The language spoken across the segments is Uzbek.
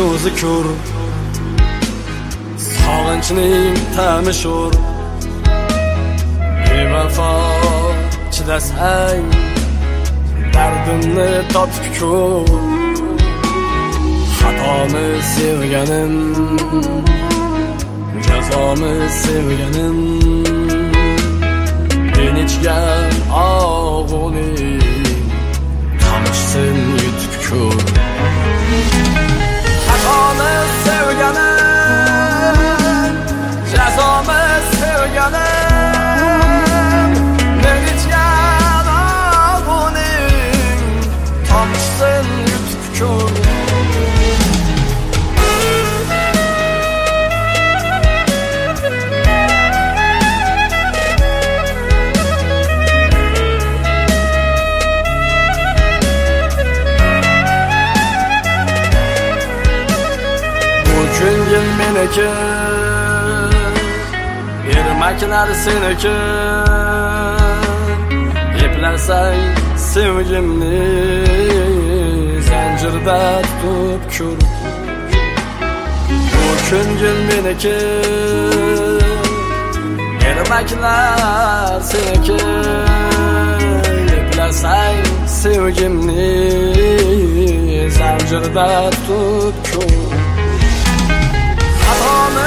ko'zi ko'r, sog'inchning ta'mi sho'r. Bevafo chidasang, dardimni totib ko'r. Xatomi sevganim, jazomi sevganim, men ichgan og'uning tomchisin yutib ko'r. Xatomi sevganim, jazomi sevganim, men ichgan og'uning tomchisin yutib ko'r. Ko'ngil meniki, ermaklar seniki. Eplasang sevgimni zanjirda tutib ko'r. Bu ko'ngil meniki, ermaklar seniki. Eplasang sevgimni zanjirda tutib ko'r. Xatomi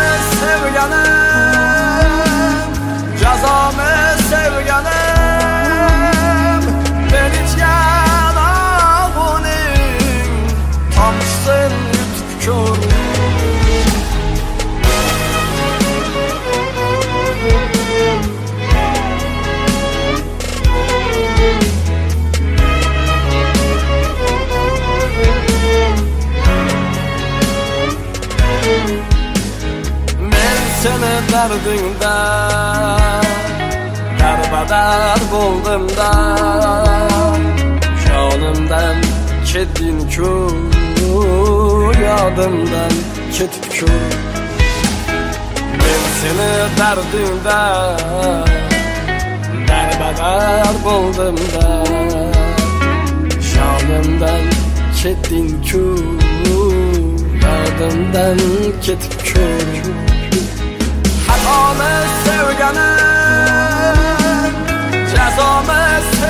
sevganim, jazomi sevganim, men ichgan og'uning tomchisin yutib ko'r. Seni dardingda darbadar bo'ldimda, yonimdan ketding-ku, yodimdan ketib-ku. Men seni dardingda darbadar bo'ldimda, yonimdan ketding-ku, yodimdan ketib-ku. Xatomi sevganim, jazomi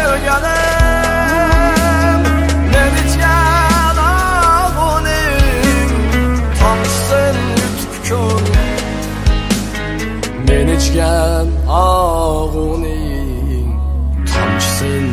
sevganim, men ichgan og'uning tomchisin yutib ko'r. Men ichgan og'uning tomchisin